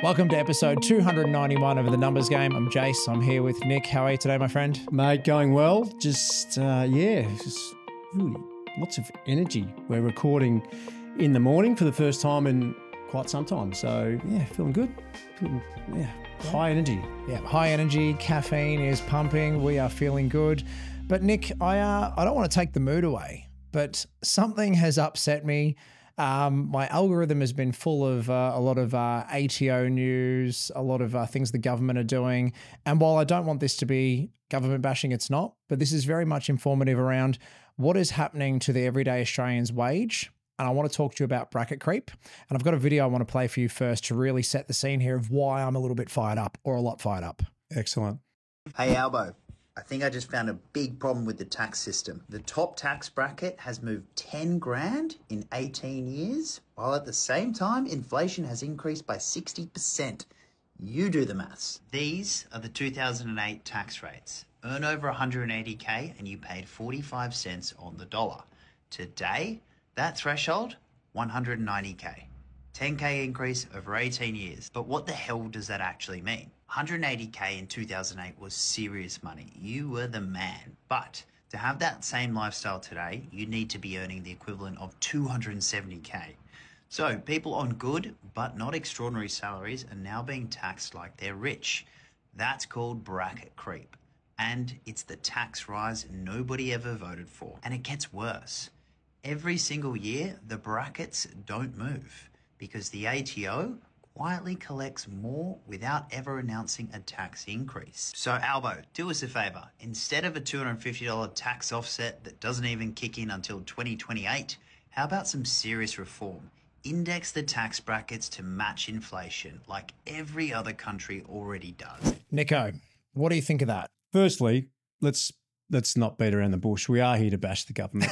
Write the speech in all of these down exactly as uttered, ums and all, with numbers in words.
Welcome to episode two hundred ninety-one of The Numbers Game. I'm Jace. I'm here with Nick. How are you today, my friend? Mate, going well. Just, uh, yeah, just really lots of energy. We're recording in the morning for the first time in quite some time. So, yeah, feeling good. Feeling, yeah, high energy. Yeah, high energy. Caffeine is pumping. We are feeling good. But Nick, I uh, I don't want to take the mood away, but something has upset me. Um, my algorithm has been full of uh, a lot of uh, A T O news, a lot of uh, things the government are doing. And while I don't want this to be government bashing, it's not. But this is very much informative around what is happening to the everyday Australian's wage. And I want to talk to you about bracket creep. And I've got a video I want to play for you first to really set the scene here of why I'm a little bit fired up or a lot fired up. Excellent. Hey Albo, I think I just found a big problem with the tax system. The top tax bracket has moved ten grand in eighteen years, while at the same time, inflation has increased by sixty percent. You do the maths. These are the two thousand eight tax rates. Earn over one hundred eighty K and you paid forty-five cents on the dollar. Today, that threshold, one hundred ninety K. ten K increase over eighteen years. But what the hell does that actually mean? one hundred eighty K in two thousand eight was serious money. You were the man. But to have that same lifestyle today, you need to be earning the equivalent of two hundred seventy K. So people on good but not extraordinary salaries are now being taxed like they're rich. That's called bracket creep. And it's the tax rise nobody ever voted for. And it gets worse. Every single year, the brackets don't move because the A T O quietly collects more without ever announcing a tax increase. So Albo, do us a favour. Instead of a two hundred fifty dollars tax offset that doesn't even kick in until twenty twenty-eight, how about some serious reform? Index the tax brackets to match inflation like every other country already does. Nico, what do you think of that? Firstly, let's let's not beat around the bush. We are here to bash the government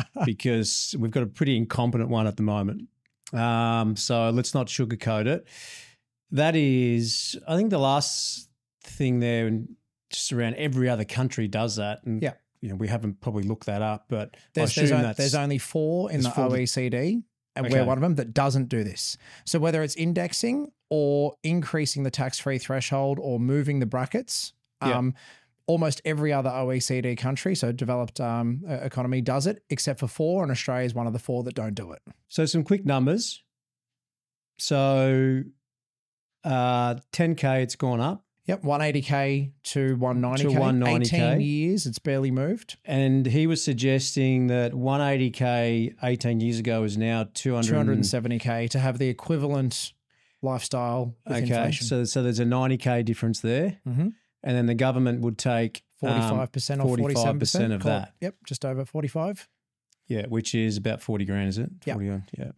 because we've got a pretty incompetent one at the moment. Um, so let's not sugarcoat it. That is, I think the last thing there, and just around every other country does that. And, yeah. you know, we haven't probably looked that up, but there's, I assume there's, that's, there's only four in the four O E C D, and okay. we're one of them that doesn't do this. So whether it's indexing or increasing the tax-free threshold or moving the brackets, yeah. um, almost every other O E C D country, so developed um, economy, does it, except for four, and Australia is one of the four that don't do it. So some quick numbers. So uh, ten K, it's gone up. Yep, one hundred eighty K to one hundred ninety K. To one hundred ninety K. eighteen years, it's barely moved. And he was suggesting that one hundred eighty K eighteen years ago is now two hundred two hundred seventy K to have the equivalent lifestyle with okay, inflation. so so there's a ninety K difference there. Mm-hmm. And then the government would take forty-five percent um, or forty-seven percent of that. Yep, just over forty-five. Yeah, which is about forty grand, is it? Yep. forty, yeah.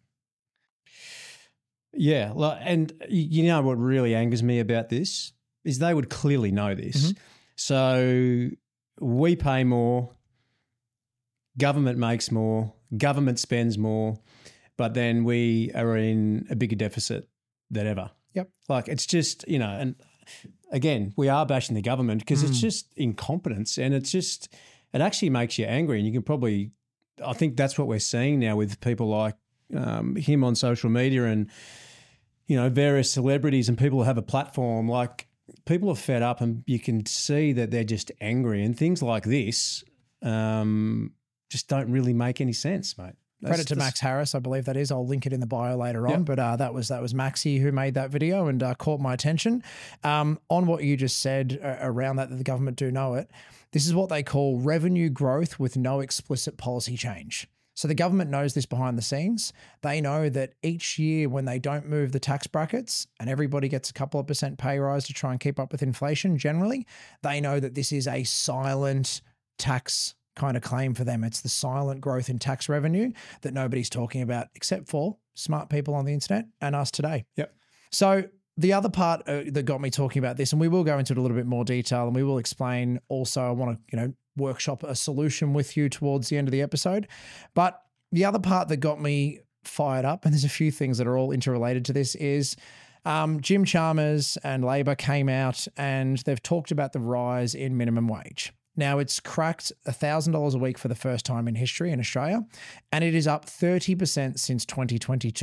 Yeah, and you know what really angers me about this is they would clearly know this. Mm-hmm. So we pay more, government makes more, government spends more, but then we are in a bigger deficit than ever. Yep. Like it's just, you know, and again, we are bashing the government because mm. it's just incompetence and it's just, it actually makes you angry. And you can probably, I think that's what we're seeing now with people like um, him on social media and, you know, various celebrities and people who have a platform. Like people are fed up and you can see that they're just angry and things like this um, just don't really make any sense, mate. That's, Credit to that's, Max Harris, I believe that is. I'll link it in the bio later on. Yep. But uh, that was that was Maxie who made that video and uh, caught my attention. Um, on what you just said uh, around that, that the government do know it, this is what they call revenue growth with no explicit policy change. So the government knows this behind the scenes. They know that each year when they don't move the tax brackets and everybody gets a couple of percent pay rise to try and keep up with inflation generally, they know that this is a silent tax kind of claim for them. It's the silent growth in tax revenue that nobody's talking about except for smart people on the internet and us today. Yep. So the other part uh, that got me talking about this, and we will go into it a little bit more detail and we will explain also, I want to, you know, workshop a solution with you towards the end of the episode. But the other part that got me fired up, and there's a few things that are all interrelated to this, is um, Jim Chalmers and Labor came out and they've talked about the rise in minimum wage. Now, it's cracked one thousand dollars a week for the first time in history in Australia, and it is up thirty percent since twenty twenty-two.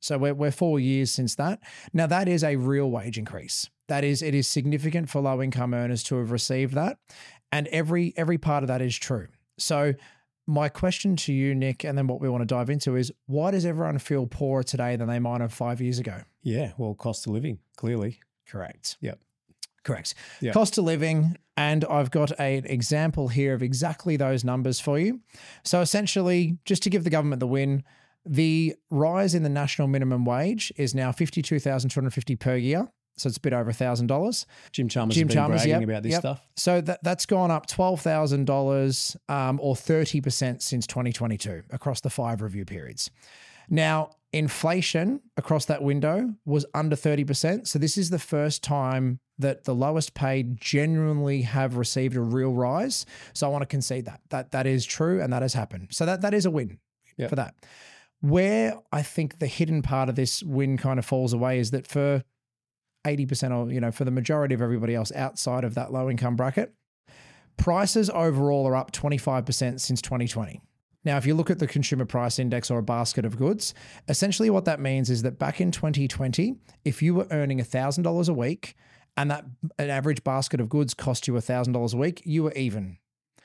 So we're, we're four years since that. Now that is a real wage increase. That is, it is significant for low income earners to have received that. And every, every part of that is true. So my question to you, Nick, and then what we want to dive into is, why does everyone feel poorer today than they might have five years ago? Yeah, well, cost of living, clearly. Correct. Yep. Correct. Yep. Cost of living. And I've got a, an example here of exactly those numbers for you. So essentially, just to give the government the win, the rise in the national minimum wage is now fifty-two thousand two hundred fifty dollars per year. So it's a bit over one thousand dollars. Jim Chalmers Jim has been Chalmers, bragging yep, about this yep. stuff. So that, that's gone up twelve thousand dollars um, or thirty percent since twenty twenty-two across the five review periods. Now, inflation across that window was under thirty percent. So this is the first time that the lowest paid genuinely have received a real rise. So I want to concede that. That that is true and that has happened. So that that is a win Yep. for that. Where I think the hidden part of this win kind of falls away is that for eighty percent or, you know, for the majority of everybody else outside of that low income bracket, prices overall are up twenty-five percent since twenty twenty. Now, if you look at the consumer price index or a basket of goods, essentially what that means is that back in twenty twenty, if you were earning one thousand dollars a week and that an average basket of goods cost you one thousand dollars a week, you were even.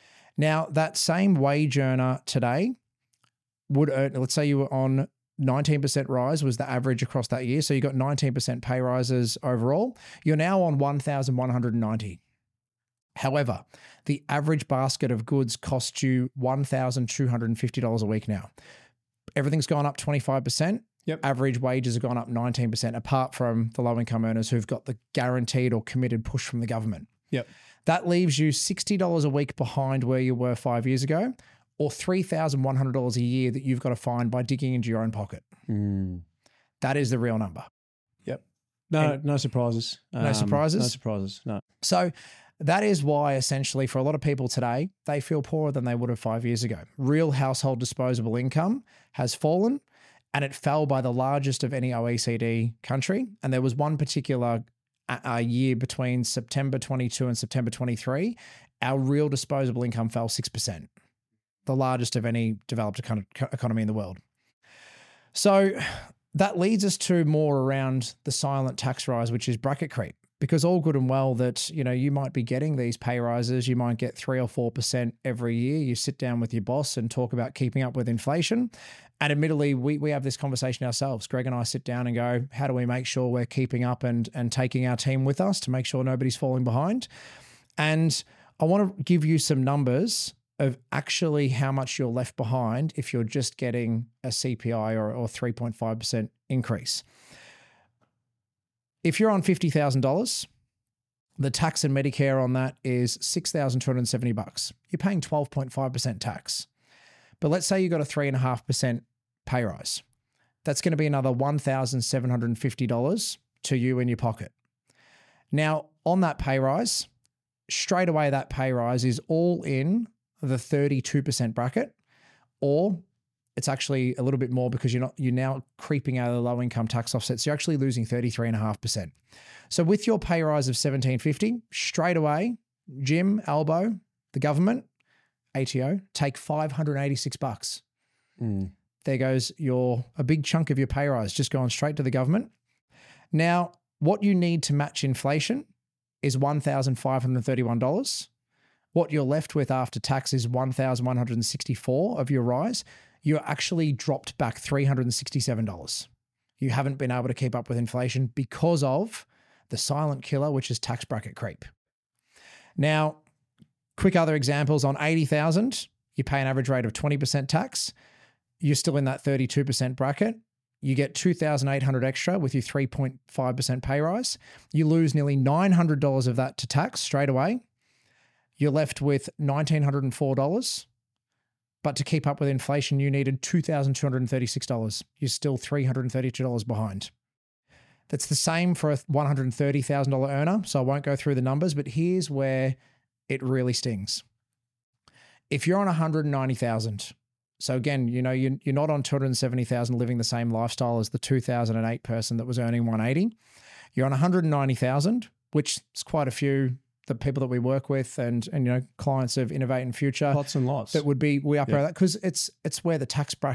Now, that same wage earner today would earn, let's say you were on nineteen percent rise was the average across that year. So you got nineteen percent pay rises overall. You're now on one thousand one hundred ninety. However, the average basket of goods costs you one thousand two hundred fifty dollars a week now. Everything's gone up twenty-five percent. Yep. Average wages have gone up nineteen percent, apart from the low income earners who've got the guaranteed or committed push from the government. Yep. That leaves you sixty dollars a week behind where you were five years ago, or three thousand one hundred dollars a year that you've got to find by digging into your own pocket. Mm. That is the real number. Yep. No, and no surprises. No Um, surprises? No surprises. No. So that is why essentially for a lot of people today, they feel poorer than they would have five years ago. Real household disposable income has fallen, and it fell by the largest of any O E C D country. And there was one particular uh, year between September twenty-two and September twenty-three, our real disposable income fell six percent, the largest of any developed econ- economy in the world. So that leads us to more around the silent tax rise, which is bracket creep. Because all good and well that, you know, you might be getting these pay rises, you might get three or four percent every year. You sit down with your boss and talk about keeping up with inflation. And admittedly, we we have this conversation ourselves. Greg and I sit down and go, how do we make sure we're keeping up and and taking our team with us to make sure nobody's falling behind? And I want to give you some numbers of actually how much you're left behind if you're just getting a C P I or, or three point five percent increase. If you're on fifty thousand dollars, the tax and Medicare on that is six thousand two hundred seventy bucks. You're paying twelve point five percent tax. But let's say you got a three point five percent pay rise. That's going to be another one thousand seven hundred fifty dollars to you in your pocket. Now, on that pay rise, straight away that pay rise is all in the thirty-two percent bracket, or it's actually a little bit more because you're not you're now creeping out of the low income tax offsets. So you're actually losing thirty-three point five percent. So with your pay rise of seventeen fifty, straight away, Jim, Albo, the government, A T O, take five hundred eighty-six bucks. Mm. There goes your a big chunk of your pay rise just going straight to the government. Now, what you need to match inflation is one thousand five hundred thirty-one dollars. What you're left with after tax is one thousand one hundred sixty-four of your rise. You're actually dropped back three hundred sixty-seven dollars. You haven't been able to keep up with inflation because of the silent killer, which is tax bracket creep. Now, quick other examples on eighty thousand, you pay an average rate of twenty percent tax. You're still in that thirty-two percent bracket. You get two thousand eight hundred dollars extra with your three point five percent pay rise. You lose nearly nine hundred dollars of that to tax straight away. You're left with one thousand nine hundred four dollars. But to keep up with inflation, you needed two thousand two hundred thirty-six dollars. You're still three hundred thirty-two dollars behind. That's the same for a one hundred thirty thousand dollars earner, so I won't go through the numbers, but here's where it really stings. If you're on one hundred ninety thousand dollars, so again, you know, you're, you're not on two hundred seventy thousand dollars living the same lifestyle as the two thousand eight person that was earning one hundred eighty thousand dollars. You're on one hundred ninety thousand dollars, which is quite a few, the people that we work with and, and you know, clients of Innovate in Future. Lots and lots. That would be, we operate Yeah. that because it's it's where the tax bracket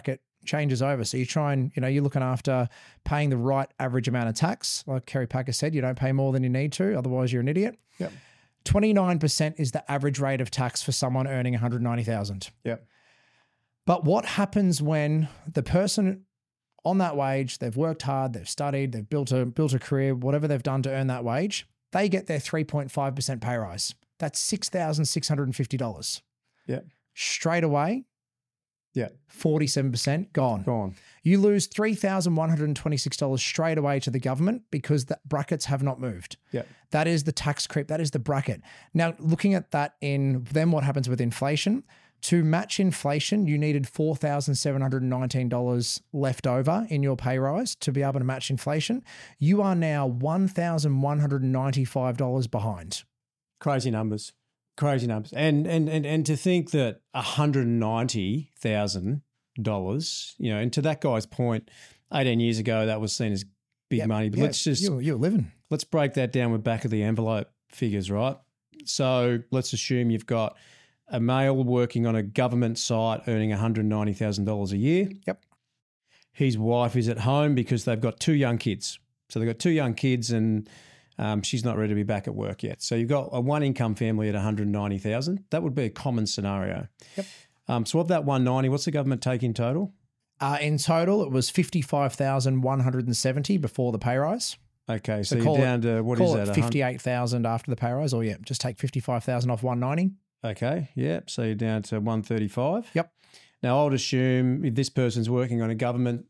changes over. So you try and, you know, you're looking after paying the right average amount of tax. Like Kerry Packer said, you don't pay more than you need to, otherwise you're an idiot. Yep. twenty-nine percent is the average rate of tax for someone earning one hundred ninety thousand dollars. Yep. But what happens when the person on that wage, they've worked hard, they've studied, they've built a built a career, whatever they've done to earn that wage, they get their three point five percent pay rise. That's six thousand six hundred fifty dollars. Yeah. Straight away, yeah, forty-seven percent gone. Gone. You lose three thousand one hundred twenty-six dollars straight away to the government because the brackets have not moved. Yeah. That is the tax creep. That is the bracket. Now, looking at that in then what happens with inflation, to match inflation, you needed four thousand seven hundred nineteen dollars left over in your pay rise to be able to match inflation. You are now one thousand one hundred ninety-five dollars behind. Crazy numbers. Crazy numbers. And and and and to think that one hundred ninety thousand dollars, you know, and to that guy's point, eighteen years ago that was seen as big Yep. money. But Yeah, let's just you're, you're living. let's break that down with back of the envelope figures, right? So let's assume you've got a male working on a government site earning one hundred ninety thousand dollars a year. Yep. His wife is at home because they've got two young kids. So they've got two young kids and um, she's not ready to be back at work yet. So you've got a one income family at one hundred ninety thousand dollars. That would be a common scenario. Yep. Um, so of that one hundred ninety, what's the government take in total? Uh, in total, it was fifty-five thousand one hundred seventy before the pay rise. Okay, so, So you're call it- down to, what is Call that? it a hun- fifty-eight thousand after the pay rise, or yeah, just take fifty-five thousand off one hundred ninety. Okay, yeah, so you're down to one thirty-five. Yep. Now, I would assume if this person's working on a government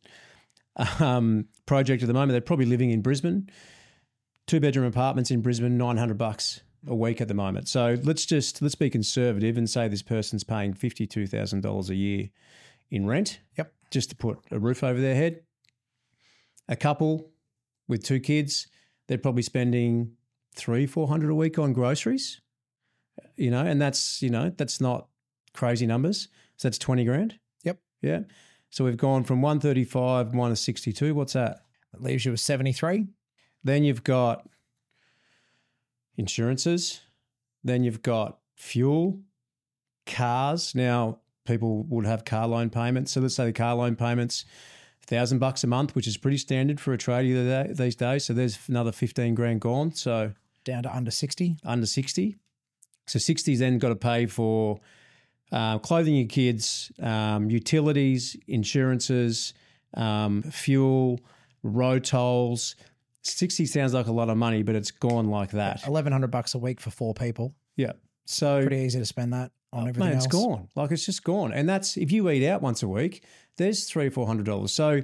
um, project at the moment, they're probably living in Brisbane, two-bedroom apartments in Brisbane, nine hundred bucks a week at the moment. So let's just, let's be conservative and say this person's paying fifty-two thousand dollars a year in rent. Yep. Just to put a roof over their head. A couple with two kids, they're probably spending three, four hundred a week on groceries. You know, and that's, you know, that's not crazy numbers. So that's twenty grand. Yep. Yeah. So we've gone from one thirty-five minus sixty-two. What's that? That leaves you with seventy-three. Then you've got insurances. Then you've got fuel, cars. Now, people would have car loan payments. So let's say the car loan payments, a thousand bucks a month, which is pretty standard for a tradie these days. So there's another fifteen grand gone. So Down to under sixty. under sixty. So sixty's then got to pay for uh, clothing your kids, um, utilities, insurances, um, fuel, road tolls. sixty sounds like a lot of money, but it's gone like that. eleven hundred bucks a week for four people. Yeah. So Pretty easy to spend that on everything mate, it's else. gone. Like it's just gone. And that's if you eat out once a week, there's three, four hundred dollars. So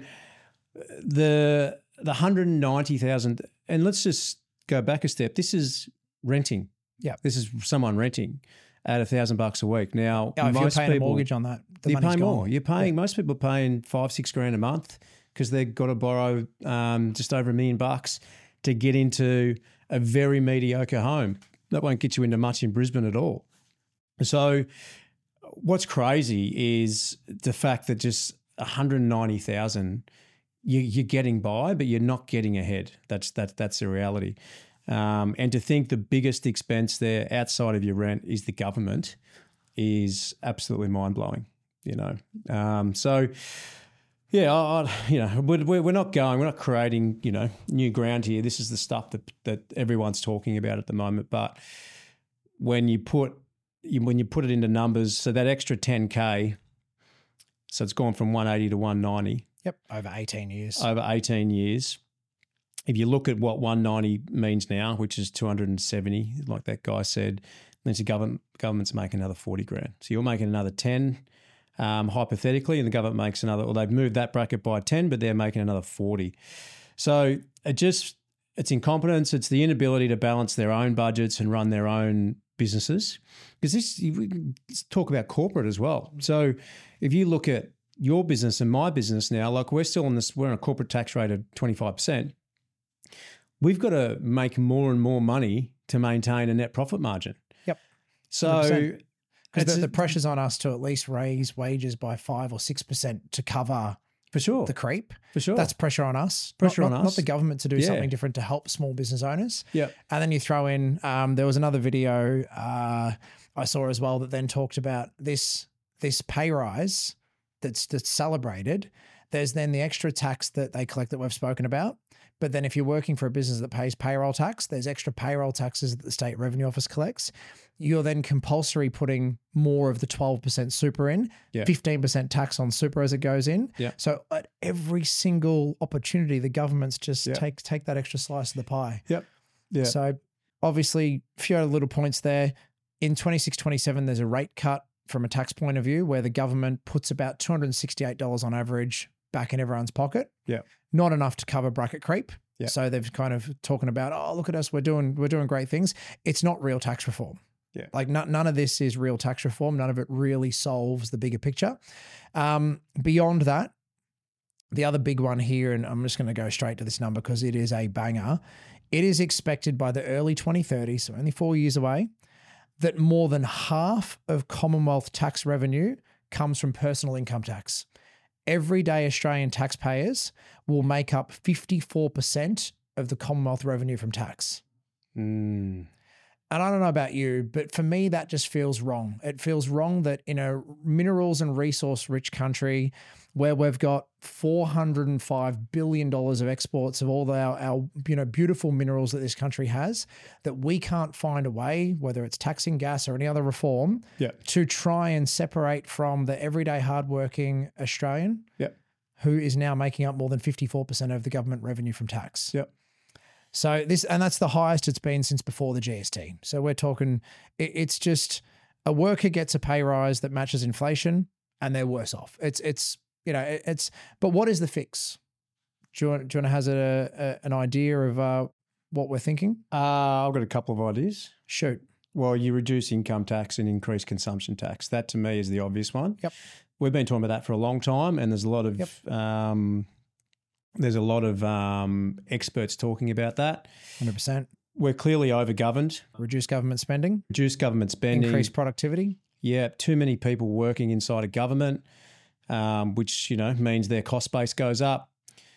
the the hundred and ninety thousand, and let's just go back a step. This is renting. Yeah. This is someone renting at a thousand bucks a week. Now, Yeah, if you're most paying people, a mortgage on that, the you money's pay gone. more. You're paying most people are paying five, six grand a month because they've got to borrow um, just over a million bucks to get into a very mediocre home. That won't get you into much in Brisbane at all. So, what's crazy is the fact that just one hundred ninety thousand, you, you're getting by, but you're not getting ahead. That's that that's the reality. Um, and to think the biggest expense there outside of your rent is the government is absolutely mind blowing. You know, um, so yeah, I, I, you know, we're, we're not going, we're not creating, you know, new ground here. This is the stuff that that everyone's talking about at the moment. But when you put you, when you put it into numbers, so that extra ten K, so it's gone from one eighty to one ninety. Yep, over eighteen years. Over eighteen years. If you look at what one ninety means now, which is two hundred seventy, like that guy said, then the government government's making another forty grand. So you're making another ten, um, hypothetically, and the government makes another, well, they've moved that bracket by ten, but they're making another forty. So it just, it's incompetence. It's the inability to balance their own budgets and run their own businesses. Because this, we can talk about corporate as well. So if you look at your business and my business now, like we're still on this, we're on a corporate tax rate of twenty-five percent. We've got to make more and more money to maintain a net profit margin. Yep. So Because the, the pressure's on us to at least raise wages by five or six percent to cover for sure, the creep. for sure, That's pressure on us. Pressure not, on not, us. Not the government to do Yeah. something different to help small business owners. yeah, And then you throw in, um, there was another video uh, I saw as well that then talked about this this pay rise that's that's celebrated. There's then the extra tax that they collect that we've spoken about. But then if you're working for a business that pays payroll tax, there's extra payroll taxes that the State Revenue Office collects. You're then compulsory putting more of the twelve percent super in, Yeah. fifteen percent tax on super as it goes in. Yeah. So at every single opportunity, the government's just Yeah. take take that extra slice of the pie. Yep. Yeah. So obviously, a few other little points there. In twenty-six twenty-seven, there's a rate cut from a tax point of view where the government puts about two hundred sixty-eight dollars on average back in everyone's pocket. Yeah. Not enough to cover bracket creep. Yeah. So they've kind of talking about, oh, look at us, we're doing we're doing great things. It's not real tax reform. Yeah. Like no, none of this is real tax reform. None of it really solves the bigger picture. Um, beyond that, the other big one here, and I'm just going to go straight to this number because it is a banger. It is expected by the early twenty thirties, so only four years away, that more than half of Commonwealth tax revenue comes from personal income tax. Everyday Australian taxpayers will make up fifty-four percent of the Commonwealth revenue from tax. Mm. And I don't know about you, but for me, that just feels wrong. It feels wrong that in a minerals and resource rich country where we've got four hundred five billion dollars of exports of all our, our you know, beautiful minerals that this country has, that we can't find a way, whether it's taxing gas or any other reform, Yeah. to try and separate from the everyday hardworking Australian Yep. who is now making up more than fifty-four percent of the government revenue from tax. Yep. So this, and that's the highest it's been since before the G S T. So we're talking, it, it's just a worker gets a pay rise that matches inflation and they're worse off. It's, it's, you know, it, it's, but what is the fix? Do you want, do you want to hazard a, a, an idea of uh, what we're thinking? Uh, I've got a couple of ideas. Shoot. Well, you reduce income tax and increase consumption tax. That to me is the obvious one. Yep. We've been talking about that for a long time, and there's a lot of Yep. um, there's a lot of um, experts talking about that. one hundred percent. We're clearly overgoverned. Reduce government spending, Reduce government spending. increase productivity. Yeah, too many people working inside of government, um, which you know means their cost base goes up.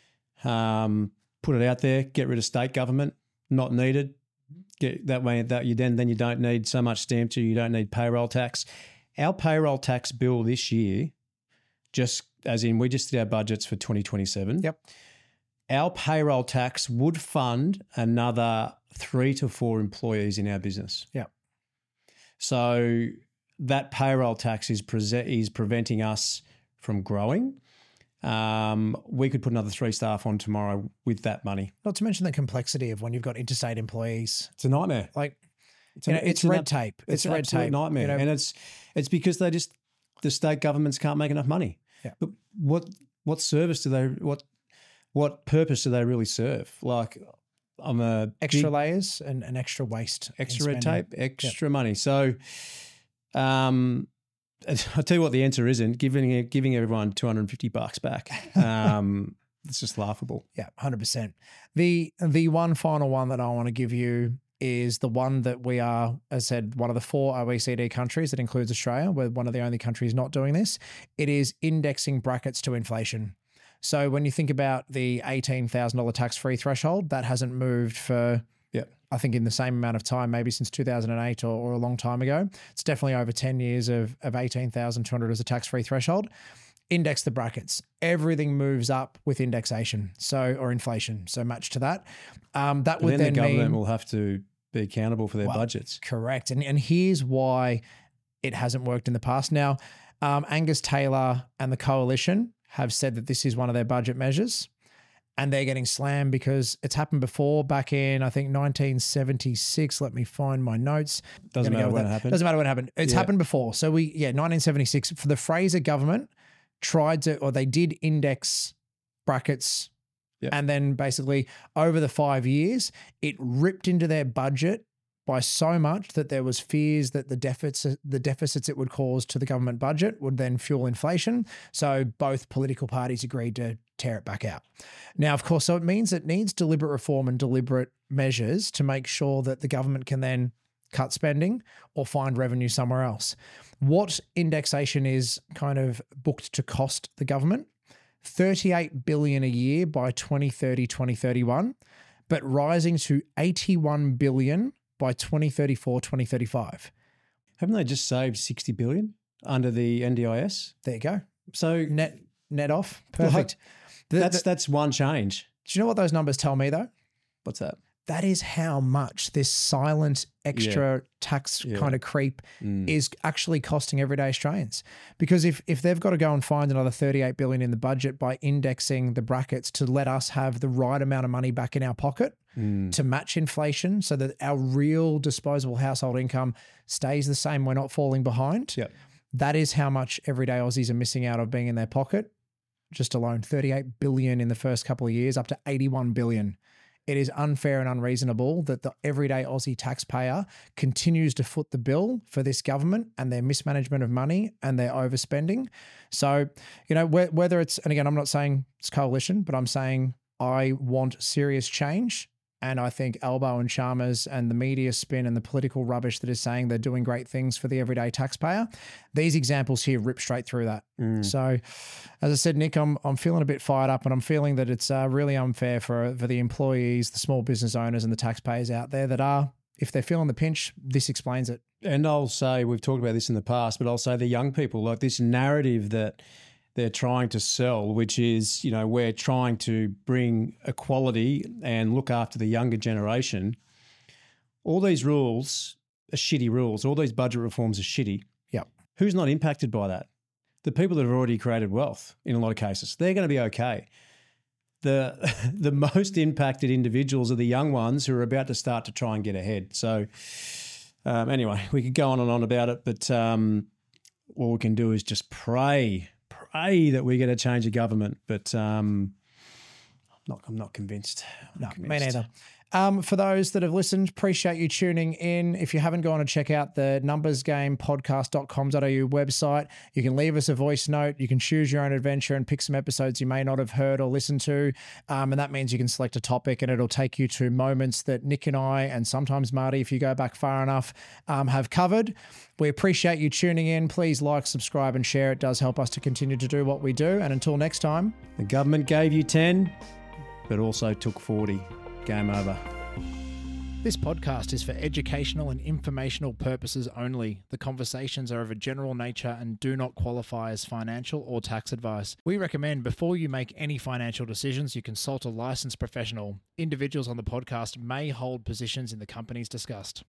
Um, put it out there. Get rid of state government. Not needed. Get that way. That you then then you don't need so much stamp duty. You don't need payroll tax. Our payroll tax bill this year, just as in we just did our budgets for twenty twenty-seven. Yep. Our payroll tax would fund another three to four employees in our business. Yep. So that payroll tax is pre- is preventing us from growing. Um, we could put another three staff on tomorrow with that money. Not to mention the complexity of when you've got interstate employees. It's a nightmare. Like, It's, you a, know, it's an red ab- tape. It's, It's a red absolute tape. nightmare, You know, and it's it's because they just the state governments can't make enough money. Yeah. But what what service do they what what purpose do they really serve? Like I'm a extra big- layers and, and extra waste. in extra red spending. tape, extra money. So, um, I'll tell you what the answer isn't giving giving everyone two hundred fifty bucks back. Um, it's just laughable. Yeah, one hundred percent. The the one final one that I want to give you is the one that we are, as I said, one of the four O E C D countries that includes Australia. We're one of the only countries not doing this. It is indexing brackets to inflation. So when you think about the eighteen thousand dollars tax-free threshold, that hasn't moved for, Yeah. I think, in the same amount of time, maybe since two thousand eight or, or a long time ago. It's definitely over ten years of, of eighteen thousand two hundred as a tax-free threshold. Index the brackets. Everything moves up with indexation, so or inflation. So much to that. Um, that But would then, then the government mean will have to be accountable for their Well, budgets. correct. And and here's why it hasn't worked in the past. Now, um, Angus Taylor and the coalition have said that this is one of their budget measures, and they're getting slammed because it's happened before back in, I think, nineteen seventy-six. Let me find my notes. Doesn't Gonna matter go with when that. it happened. Doesn't matter when it happened. It's Yeah. happened before. So we, yeah, nineteen seventy-six, for the Fraser government tried to, or they did index brackets. Yep. And then basically over the five years, it ripped into their budget by so much that there was fears that the deficits, the deficits it would cause to the government budget would then fuel inflation. So both political parties agreed to tear it back out. Now, of course, so it means it needs deliberate reform and deliberate measures to make sure that the government can then cut spending or find revenue somewhere else. What indexation is kind of booked to cost the government? thirty-eight billion dollars a year by twenty thirty, twenty thirty-one, but rising to eighty-one billion dollars by twenty thirty-four, twenty thirty-five. Haven't they just saved sixty billion dollars under the N D I S? There you go. So net net off. Perfect. The- that's the- that's one change. do you know what those numbers tell me though? What's that? That is how much this silent extra tax Yeah. kind of creep Mm. is actually costing everyday Australians. Because if if they've got to go and find another thirty-eight billion in the budget by indexing the brackets to let us have the right amount of money back in our pocket Mm. to match inflation so that our real disposable household income stays the same, we're not falling behind. Yep. That is how much everyday Aussies are missing out of being in their pocket. Just alone, thirty-eight billion in the first couple of years, up to eighty-one billion. It is unfair and unreasonable that the everyday Aussie taxpayer continues to foot the bill for this government and their mismanagement of money and their overspending. So, you know, wh- whether it's, and again, I'm not saying it's coalition, but I'm saying I want serious change. And I think Albo and Chalmers and the media spin and the political rubbish that is saying they're doing great things for the everyday taxpayer, these examples here rip straight through that. Mm. So, as I said, Nick, I'm I'm feeling a bit fired up, and I'm feeling that it's uh, really unfair for for the employees, the small business owners, and the taxpayers out there that are, if they're feeling the pinch, this explains it. And I'll say, we've talked about this in the past, but I'll say the young people, like this narrative that they're trying to sell, which is, you know, we're trying to bring equality and look after the younger generation. All these rules are shitty rules. All these budget reforms are shitty. Yep. Who's not impacted by that? The people that have already created wealth in a lot of cases. They're going to be okay. The the most impacted individuals are the young ones who are about to start to try and get ahead. So um, anyway, we could go on and on about it, but um, all we can do is just pray, pray that we get a change of government. But um, I'm not, I'm not convinced. I'm No, not me convinced. neither. Um, for those that have listened, appreciate you tuning in. If you haven't gone to check out the numbers game podcast dot com dot a u website, you can leave us a voice note. You can choose your own adventure and pick some episodes you may not have heard or listened to. Um, and that means you can select a topic and it'll take you to moments that Nick and I, and sometimes Marty, if you go back far enough, um, have covered. We appreciate you tuning in. Please like, subscribe, and share. It does help us to continue to do what we do. And until next time, The government gave you ten, but also took forty. Game over. this podcast is for educational and informational purposes only. The conversations are of a general nature and do not qualify as financial or tax advice. We recommend before you make any financial decisions, you consult a licensed professional. Individuals on the podcast may hold positions in the companies discussed.